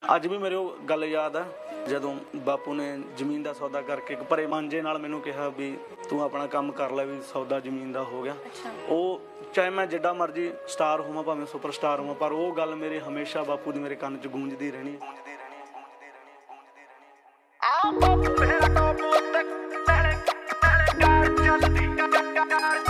ਅੱਜ ਵੀ ਮੇਰੇ ਉਹ ਗੱਲ ਯਾਦ ਆ ਜਦੋਂ ਬਾਪੂ ਨੇ ਜ਼ਮੀਨ ਦਾ ਸੌਦਾ ਕਰਕੇ ਇੱਕ ਭਰੇ ਮਾਂਜੇ ਨਾਲ ਮੈਨੂੰ ਕਿਹਾ ਵੀ ਤੂੰ ਆਪਣਾ ਕੰਮ ਕਰ ਲੈ, ਵੀ ਸੌਦਾ ਜ਼ਮੀਨ ਦਾ ਹੋ ਗਿਆ। ਉਹ ਚਾਹੇ ਮੈਂ ਜਿੱਡਾ ਮਰਜ਼ੀ ਸਟਾਰ ਹੋਵਾਂ, ਭਾਵੇਂ ਸੁਪਰ ਸਟਾਰ ਹੋਵਾਂ, ਪਰ ਉਹ ਗੱਲ ਮੇਰੇ ਹਮੇਸ਼ਾ ਬਾਪੂ ਦੀ ਮੇਰੇ ਕੰਨ 'ਚ ਗੂੰਜਦੀ ਰਹਿਣੀ। ਆ ਬਾਪੂ ਮੇਰਾ ਟੋਪ ਉੱਤੇ ਚੱਲਦੀ